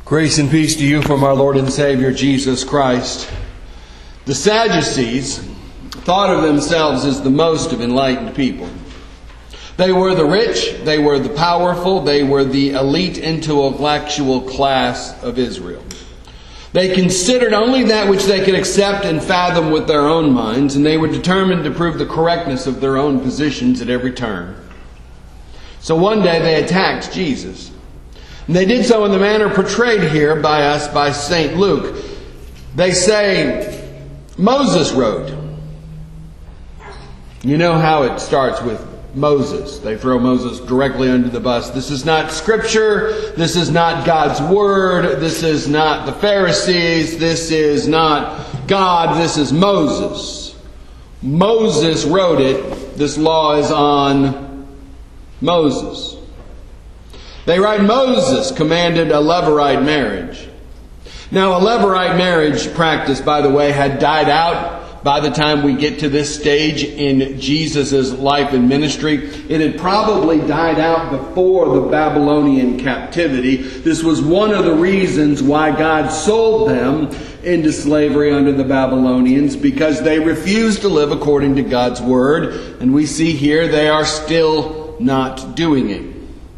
Grace and peace to you from our Lord and Savior, Jesus Christ. The Sadducees thought of themselves as the most of enlightened people. They were the rich, they were the powerful, they were the elite intellectual class of Israel. They considered only that which they could accept and fathom with their own minds, and they were determined to prove the correctness of their own positions at every turn. So one day they attacked Jesus. And they did so in the manner portrayed here by us by St. Luke. They say, Moses wrote. You know how it starts with Moses. They throw Moses directly under the bus. This is not Scripture. This is not God's Word. This is not the Pharisees. This is not God. This is Moses. Moses wrote it. This law is on Moses. They write, Moses commanded a Levirate marriage. Now, a Levirate marriage practice, by the way, had died out by the time we get to this stage in Jesus' life and ministry. It had probably died out before the Babylonian captivity. This was one of the reasons why God sold them into slavery under the Babylonians, because they refused to live according to God's Word. And we see here they are still not doing it.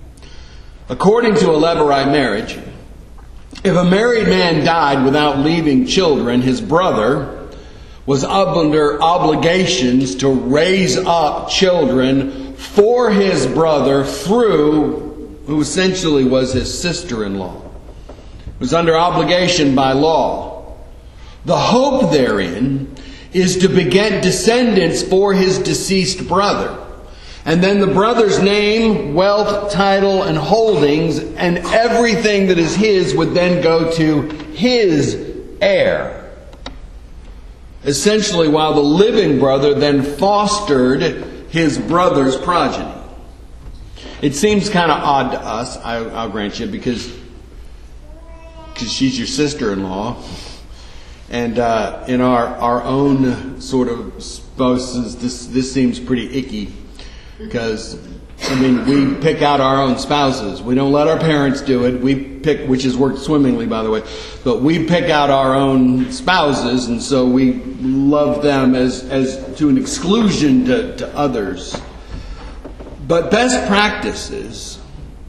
According to a Levirate marriage, if a married man died without leaving children, his brother was under obligations to raise up children for his brother through who essentially was his sister-in-law. It was under obligation by law. The hope therein is to beget descendants for his deceased brother. And then the brother's name, wealth, title, and holdings, and everything that is his would then go to his heir. Essentially, while the living brother then fostered his brother's progeny. It seems kind of odd to us, I'll grant you, because she's your sister-in-law. And in our own sort of spouses, this seems pretty icky. Because, we pick out our own spouses. We don't let our parents do it. We pick, which has worked swimmingly, by the way. But we pick out our own spouses, and so we love them as to an exclusion to others. But best practices,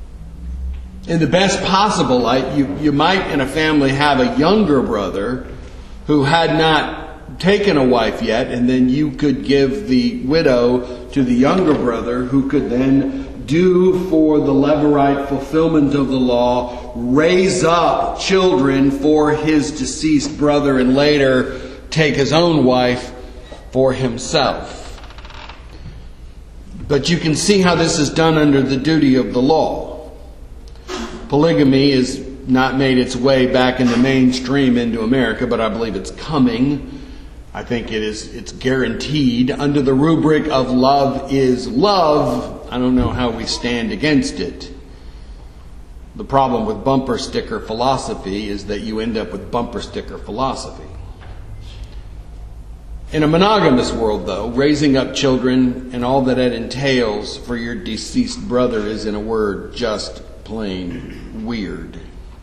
in the best possible light, you might in a family have a younger brother who had not taken a wife yet, and then you could give the widow to the younger brother, who could then do for the Levirate fulfillment of the law, raise up children for his deceased brother, and later take his own wife for himself. But you can see how this is done under the duty of the law. Polygamy has not made its way back in the mainstream into America, but I believe it's coming. I think it's guaranteed under the rubric of love is love. I don't know how we stand against it. The problem with bumper sticker philosophy is that you end up with bumper sticker philosophy. In a monogamous world, though, raising up children and all that it entails for your deceased brother is, in a word, just plain weird.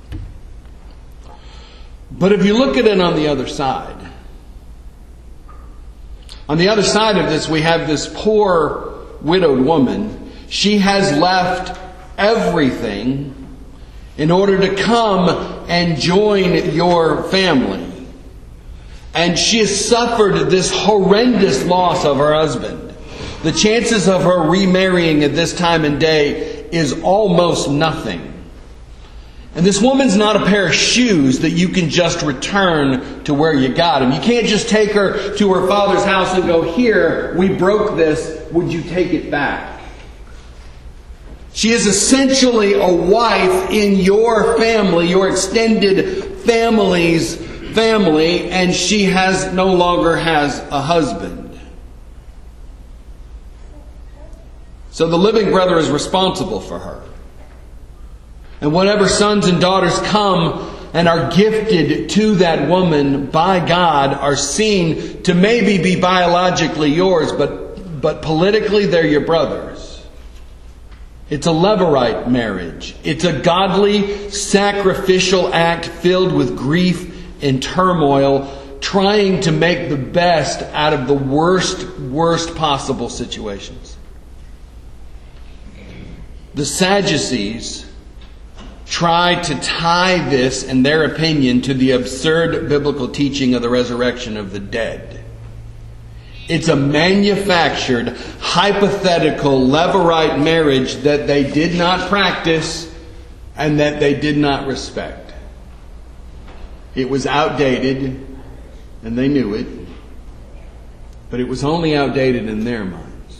But if you look at it on the other side, on the other side of this, we have this poor widowed woman. She has left everything in order to come and join your family. And she has suffered this horrendous loss of her husband. The chances of her remarrying at this time and day is almost nothing. And this woman's not a pair of shoes that you can just return to where you got them. You can't just take her to her father's house and go, here, we broke this, would you take it back? She is essentially a wife in your family, your extended family's family, and she no longer has a husband. So the living brother is responsible for her. And whatever sons and daughters come and are gifted to that woman by God are seen to maybe be biologically yours, but politically they're your brothers. It's a Levirate marriage. It's a godly, sacrificial act filled with grief and turmoil, trying to make the best out of the worst possible situations. The Sadducees try to tie this, in their opinion, to the absurd biblical teaching of the resurrection of the dead. It's a manufactured, hypothetical, Levirate marriage that they did not practice and that they did not respect. It was outdated, and they knew it, but it was only outdated in their minds.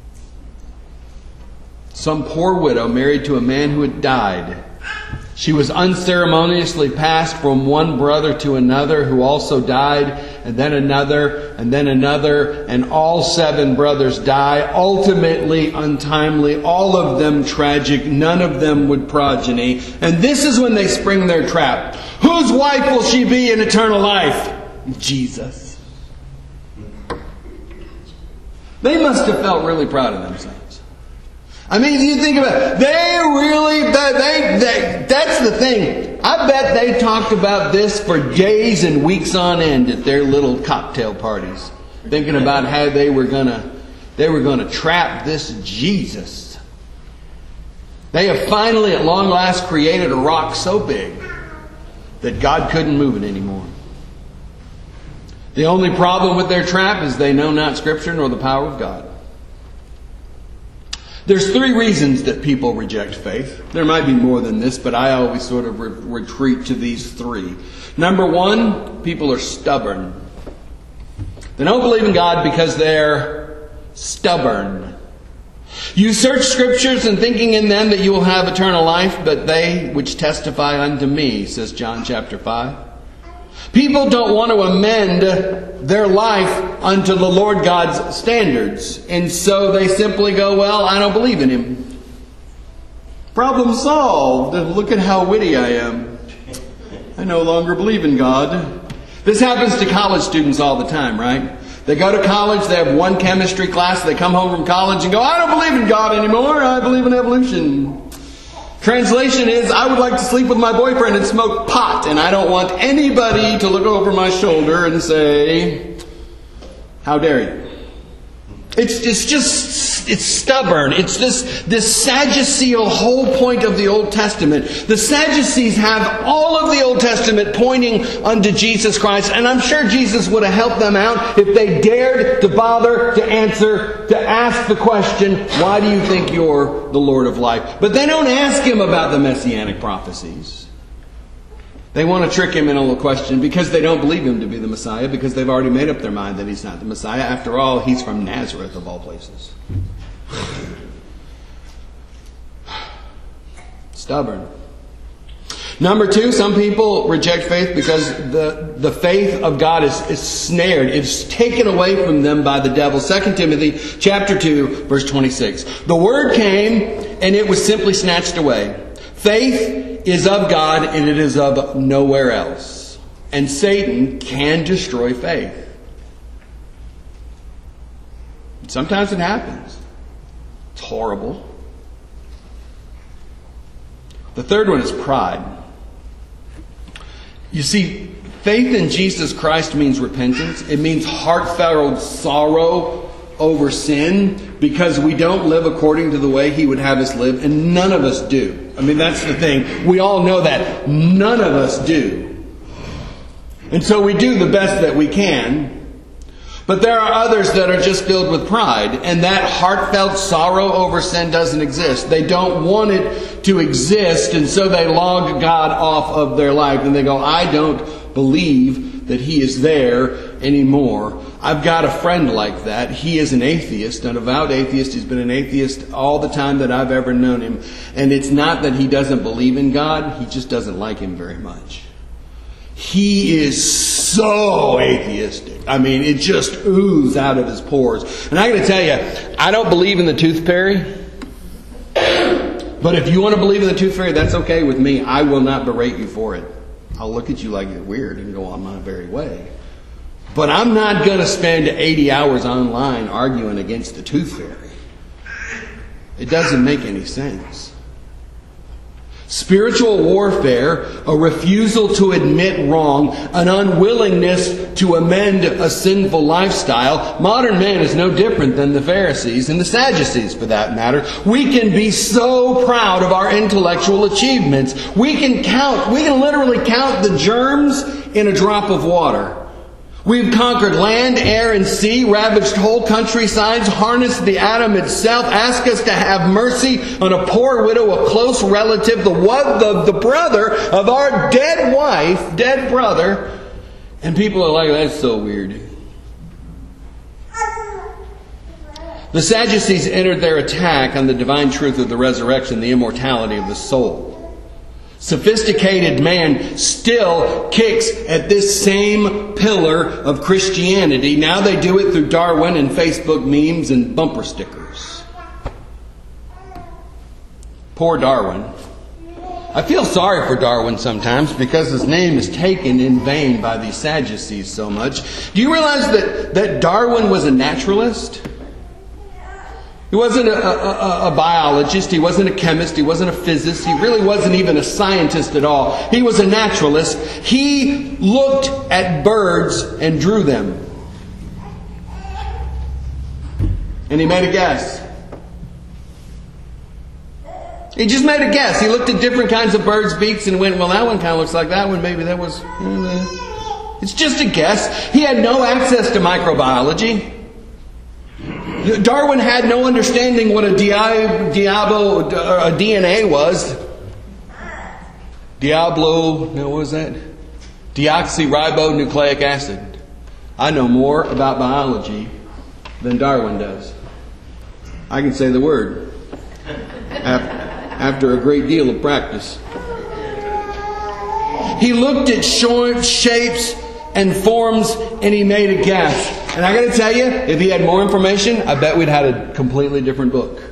Some poor widow married to a man who had died. She was unceremoniously passed from one brother to another who also died, and then another, and all 7 brothers die, ultimately untimely, all of them tragic, none of them with progeny. And this is when they spring their trap. Whose wife will she be in eternal life? Jesus. They must have felt really proud of themselves. I mean, you think about it, that's the thing. I bet they talked about this for days and weeks on end at their little cocktail parties, thinking about how they were gonna trap this Jesus. They have finally, at long last, created a rock so big that God couldn't move it anymore. The only problem with their trap is they know not Scripture nor the power of God. There's 3 reasons that people reject faith. There might be more than this, but I always sort of retreat to these 3. Number 1, people are stubborn. They don't believe in God because they're stubborn. You search Scriptures and thinking in them that you will have eternal life, but they which testify unto me, says John chapter 5. People don't want to amend their life unto the Lord God's standards. And so they simply go, well, I don't believe in Him. Problem solved. Look at how witty I am. I no longer believe in God. This happens to college students all the time, right? They go to college, they have one chemistry class, they come home from college and go, I don't believe in God anymore, I believe in evolution. Translation is, I would like to sleep with my boyfriend and smoke pot, and I don't want anybody to look over my shoulder and say, how dare you? It's stubborn. It's this Sadducean whole point of the Old Testament. The Sadducees have all of the Old Testament pointing unto Jesus Christ, and I'm sure Jesus would have helped them out if they dared to bother to ask the question, why do you think you're the Lord of life? But they don't ask Him about the Messianic prophecies. They want to trick Him in a little question because they don't believe Him to be the Messiah, because they've already made up their mind that He's not the Messiah. After all, He's from Nazareth of all places. Stubborn. Number 2, some people reject faith because the faith of God is snared. It's taken away from them by the devil. 2 Timothy chapter 2, verse 26. The word came and it was simply snatched away. Faith is of God and it is of nowhere else. And Satan can destroy faith. Sometimes it happens. It's horrible. The third one is pride. You see, faith in Jesus Christ means repentance. It means heartfelt sorrow over sin because we don't live according to the way He would have us live, and none of us do. I mean, that's the thing. We all know that. None of us do. And so we do the best that we can. But there are others that are just filled with pride, and that heartfelt sorrow over sin doesn't exist. They don't want it to exist, and so they log God off of their life, and they go, I don't believe that He is there anymore. I've got a friend like that. He is an atheist, an avowed atheist. He's been an atheist all the time that I've ever known him. And it's not that he doesn't believe in God, he just doesn't like Him very much. He is so atheistic. I mean, it just oozes out of his pores. And I got to tell you, I don't believe in the tooth fairy. But if you want to believe in the tooth fairy, that's okay with me. I will not berate you for it. I'll look at you like you're weird and go on my very way. But I'm not going to spend 80 hours online arguing against the tooth fairy. It doesn't make any sense. Spiritual warfare, a refusal to admit wrong, an unwillingness to amend a sinful lifestyle. Modern man is no different than the Pharisees and the Sadducees, for that matter. We can be so proud of our intellectual achievements. We can literally count the germs in a drop of water. We've conquered land, air, and sea, ravaged whole countrysides, harnessed the atom itself, asked us to have mercy on a poor widow, a close relative, the brother of our dead wife, dead brother. And people are like, that's so weird. The Sadducees entered their attack on the divine truth of the resurrection, the immortality of the soul. Sophisticated man still kicks at this same pillar of Christianity. Now they do it through Darwin and Facebook memes and bumper stickers. Poor Darwin. I feel sorry for Darwin sometimes because his name is taken in vain by these Sadducees so much. Do you realize that Darwin was a naturalist? He wasn't a biologist, he wasn't a chemist, he wasn't a physicist, he really wasn't even a scientist at all. He was a naturalist. He looked at birds and drew them. And he made a guess. He just made a guess. He looked at different kinds of birds' beaks and went, well, that one kind of looks like that one. Maybe that was... It's just a guess. He had no access to microbiology. Darwin had no understanding what a DNA was. What was that? Deoxyribonucleic acid. I know more about biology than Darwin does. I can say the word after a great deal of practice. He looked at shapes and forms and he made a guess. And I got to tell you, if he had more information, I bet we'd had a completely different book.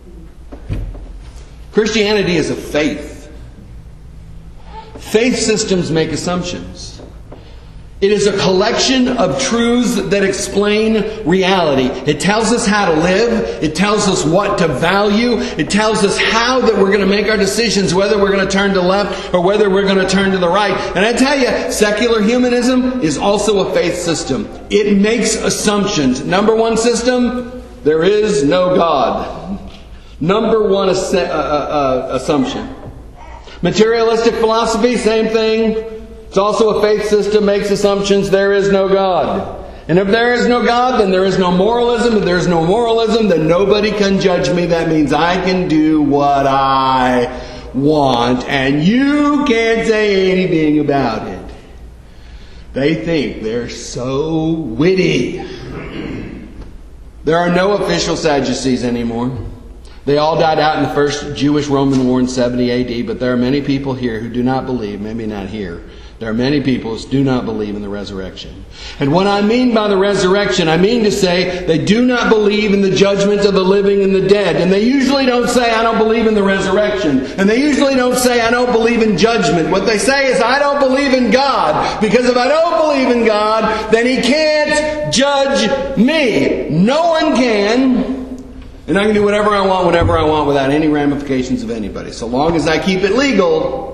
Christianity is a faith. Faith systems make assumptions. It is a collection of truths that explain reality. It tells us how to live. It tells us what to value. It tells us how that we're going to make our decisions, whether we're going to turn to the left or whether we're going to turn to the right. And I tell you, secular humanism is also a faith system. It makes assumptions. Number one system, there is no God. Number one assumption. Materialistic philosophy, same thing. It's also a faith system, makes assumptions, there is no God. And if there is no God, then there is no moralism. If there is no moralism, then nobody can judge me. That means I can do what I want, and you can't say anything about it. They think they're so witty. There are no official Sadducees anymore. They all died out in the first Jewish-Roman war in 70 AD, but there are many people here who do not believe, maybe not here, there are many people who do not believe in the resurrection. And what I mean by the resurrection, I mean to say they do not believe in the judgment of the living and the dead. And they usually don't say, I don't believe in the resurrection. And they usually don't say, I don't believe in judgment. What they say is, I don't believe in God. Because if I don't believe in God, then He can't judge me. No one can. And I can do whatever I want, whenever I want, without any ramifications of anybody. So long as I keep it legal,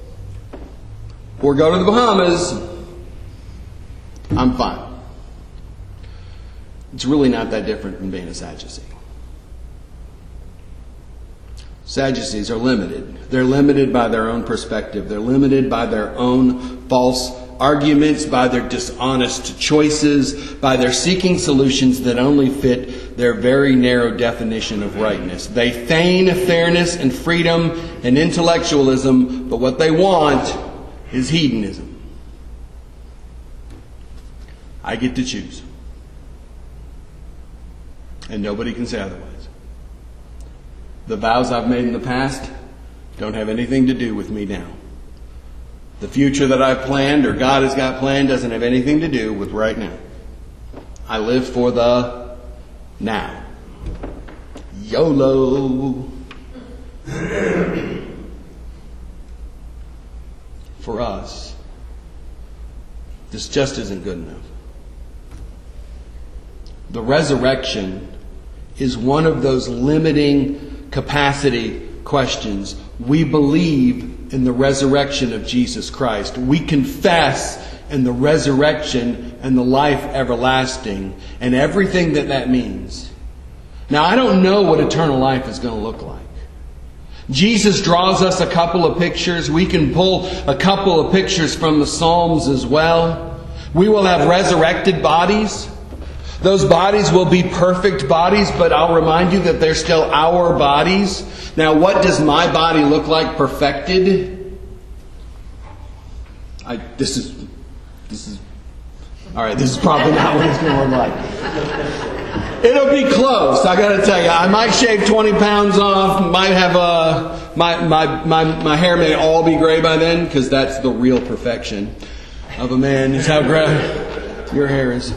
or go to the Bahamas, I'm fine. It's really not that different from being a Sadducee. Sadducees are limited. They're limited by their own perspective. They're limited by their own false arguments, by their dishonest choices, by their seeking solutions that only fit their very narrow definition of rightness. They feign fairness and freedom and intellectualism, but what they want is hedonism. I get to choose. And nobody can say otherwise. The vows I've made in the past don't have anything to do with me now. The future that I've planned or God has got planned doesn't have anything to do with right now. I live for the now. YOLO. For us, this just isn't good enough. The resurrection is one of those limiting capacity questions. We believe in the resurrection of Jesus Christ. We confess in the resurrection and the life everlasting and everything that means. Now, I don't know what eternal life is going to look like. Jesus draws us a couple of pictures. We can pull a couple of pictures from the Psalms as well. We will have resurrected bodies. Those bodies will be perfect bodies, but I'll remind you that they're still our bodies. Now, what does my body look like perfected? This is probably not what it's going to look like. It'll be close, I got to tell you. I might shave 20 pounds off. Might have my hair may all be gray by then, because that's the real perfection of a man. Is how gray your hair is.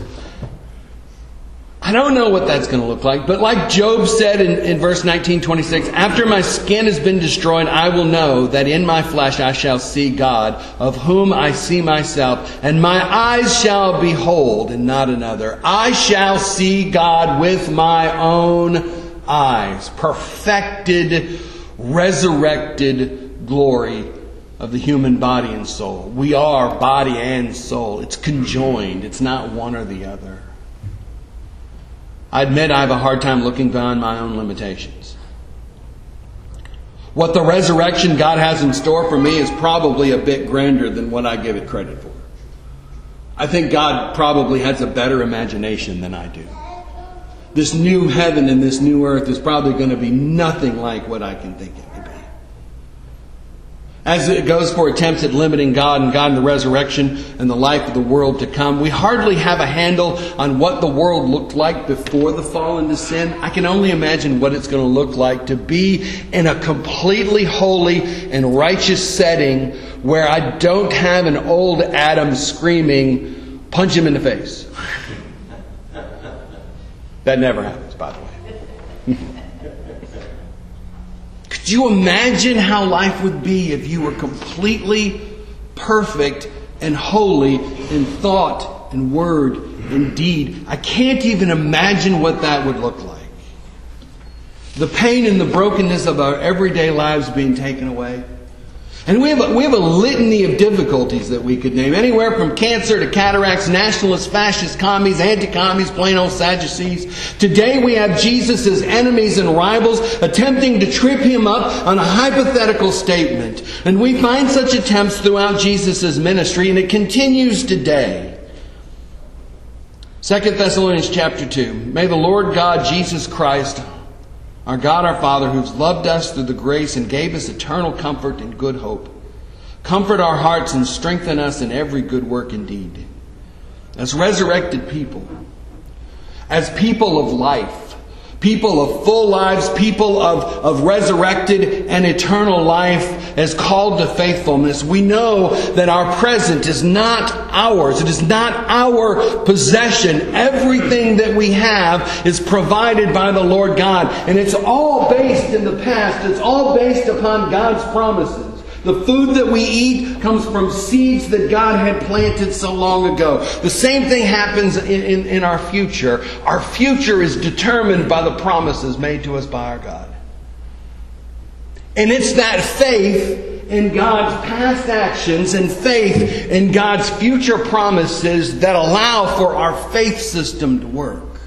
I don't know what that's going to look like, but like Job said in verse 19:26, after my skin has been destroyed, I will know that in my flesh I shall see God, of whom I see myself, and my eyes shall behold, and not another. I shall see God with my own eyes. Perfected, resurrected glory of the human body and soul. We are body and soul. It's conjoined. It's not one or the other. I admit I have a hard time looking beyond my own limitations. What the resurrection God has in store for me is probably a bit grander than what I give it credit for. I think God probably has a better imagination than I do. This new heaven and this new earth is probably going to be nothing like what I can think it could be. As it goes for attempts at limiting God and the resurrection and the life of the world to come, we hardly have a handle on what the world looked like before the fall into sin. I can only imagine what it's going to look like to be in a completely holy and righteous setting where I don't have an old Adam screaming, punch him in the face. That never happens, by the way. Could you imagine how life would be if you were completely perfect and holy in thought and word and deed? I can't even imagine what that would look like. The pain and the brokenness of our everyday lives being taken away. And we have a litany of difficulties that we could name. Anywhere from cancer to cataracts, nationalists, fascists, commies, anti-commies, plain old Sadducees. Today we have Jesus' enemies and rivals attempting to trip him up on a hypothetical statement. And we find such attempts throughout Jesus' ministry, and it continues today. 2 Thessalonians chapter 2. May the Lord God, Jesus Christ, our God, our Father, who's loved us through the grace and gave us eternal comfort and good hope, comfort our hearts and strengthen us in every good work and deed. As resurrected people, as people of life, people of full lives, people of resurrected and eternal life, as called to faithfulness, we know that our present is not ours. It is not our possession. Everything that we have is provided by the Lord God. And it's all based in the past. It's all based upon God's promises. The food that we eat comes from seeds that God had planted so long ago. The same thing happens in our future. Our future is determined by the promises made to us by our God. And it's that faith in God's past actions and faith in God's future promises that allow for our faith system to work.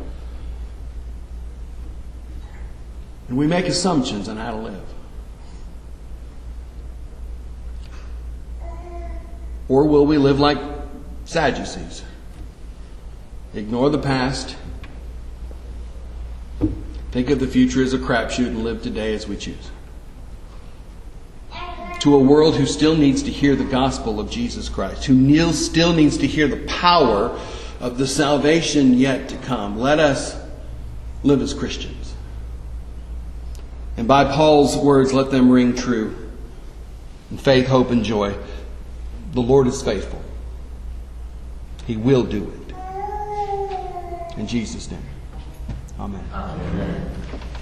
And we make assumptions on how to live. Or will we live like Sadducees? Ignore the past. Think of the future as a crapshoot and live today as we choose. To a world who still needs to hear the gospel of Jesus Christ, who still needs to hear the power of the salvation yet to come. Let us live as Christians. And by Paul's words, let them ring true. In faith, hope, and joy. The Lord is faithful. He will do it. In Jesus' name. Amen. Amen.